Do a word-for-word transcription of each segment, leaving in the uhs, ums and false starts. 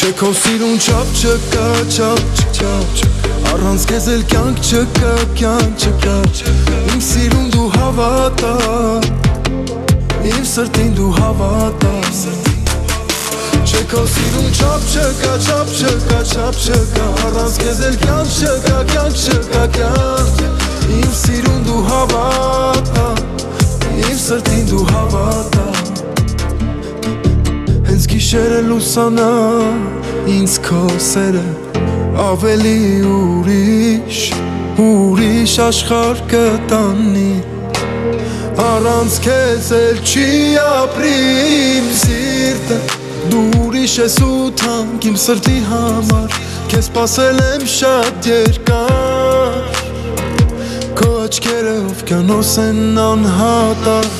Չէ քո սիրուն չափ չկա, չափ չկա, առանց քեզ էլ կյանք չկա, կյանք չկա, իմ սիրուն դու հավատա, իմ սրտին դու հավատա, չէ քո սիրուն չափ չկա, չափ չկա, չափ չկա, առանց քեզ էլ կյանք չկա, կյանք չկա, կյանք, իմ սիրուն դու հավատա, իմ սրտին դու հավատա, հենց գիշերը լուսանա, ինձ քո սերը ավելի ուրիշ, ուրիշ աշխարհ կտանի, առանց քեզ էլ չի ապրի իմ սիրտը, դու ուրիշ ես ու թանկ իմ սրտի համար, քեզ սպասել եմ շատ երկար, քո աչքերը օվկիանոս են անհատակ,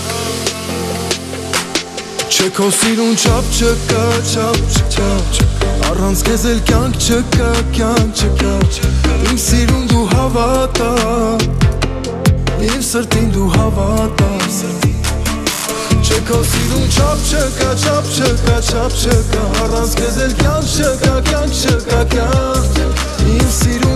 չէ քո սիրուն չափ չկա, չափ չկա, առանց քեզ էլ կյանք չկա, կյանք չկա, իմ սիրուն դու հավատա, իմ սրտին դու հավատա, չէ քո սիրուն չափ չկա, չափ չկա, չափ չկա, առանց քեզ էլ կյանք չկա, կյանք չկա, կյանք, իմ սիրուն